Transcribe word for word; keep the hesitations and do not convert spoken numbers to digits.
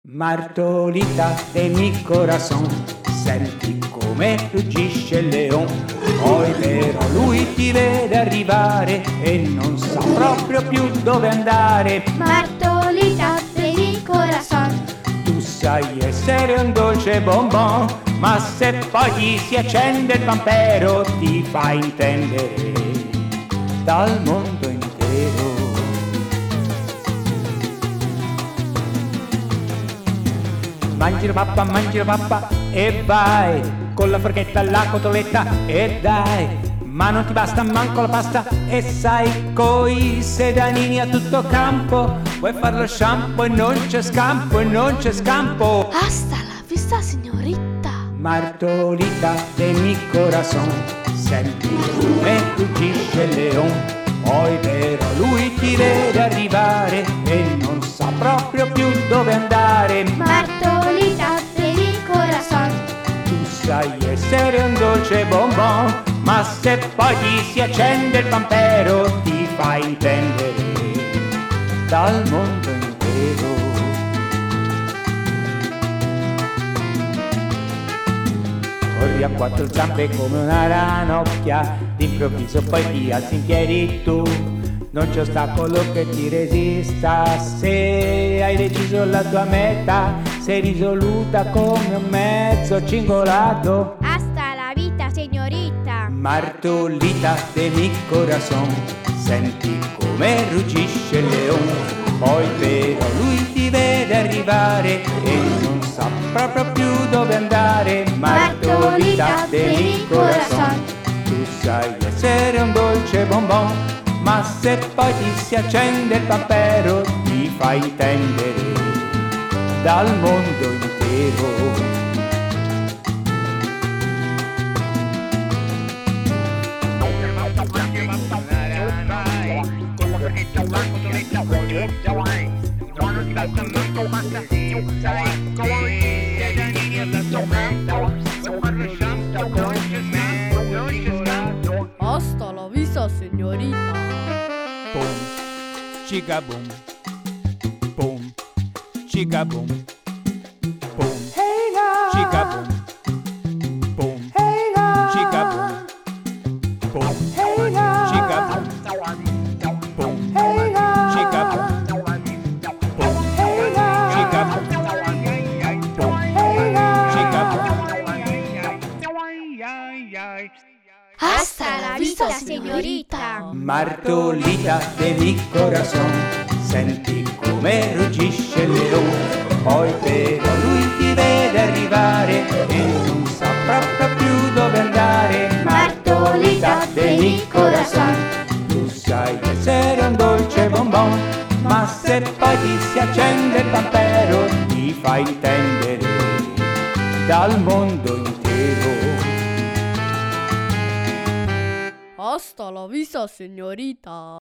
Martolita de mi corazon, senti come ruggisce il leon. Poi però lui ti vede arrivare e non sa proprio più dove andare. Martolita de mi corazon, tu sai essere un dolce bonbon, ma se poi ti si accende il pampero ti fa intendere dal mondo intero. Mangi la pappa, mangi la pappa e vai, con la forchetta alla cotoletta e dai, ma non ti basta manco la pasta e sai, coi sedanini a tutto campo, vuoi far lo shampoo e non c'è scampo e non c'è scampo. Hasta la vista signorita. Martolita de mi corazon, senti come ruggisce il leon. Poi però lui ti vede arrivare e non sa proprio più dove andare. Martolita de mi corazon, tu sai essere un dolce bonbon, ma se poi ti si accende il pampero ti fa intendere dal mondo intero. Corri a quattro zampe come una ranocchia, d'improvviso poi ti alzi in piedi tu. Non c'è ostacolo che ti resista, se hai deciso la tua meta, sei risoluta come un mezzo cingolato. hasta la vita signorita. Martolita de mi corazon, senti come ruggisce il leon. Poi però lui ti vede arrivare e non sa proprio più dove andare. Martolita de mi corazon, tu sai essere un dolce bonbon, ma se poi ti si accende il pampero ti fa intendere dal mondo intero. Hasta la vista signorita. Boom, chica boom, boom, chica boom, boom, Hey now, chica boom, boom, hey now, chica boom, boom, hey now, chica boom, boom, hey now, chica boom, boom, hey now, chica boom, boom, hey now. chica boom. Hasta la vista signorita. Martolita de mi corazon, senti come ruggisce il leon. Poi però lui ti vede arrivare e non sa proprio più dove andare. Martolita de mi corazon, tu sai essere un dolce bonbon, ma se poi ti si accende il pampero ti fa intendere dal mondo intero. Hasta la vista signorita.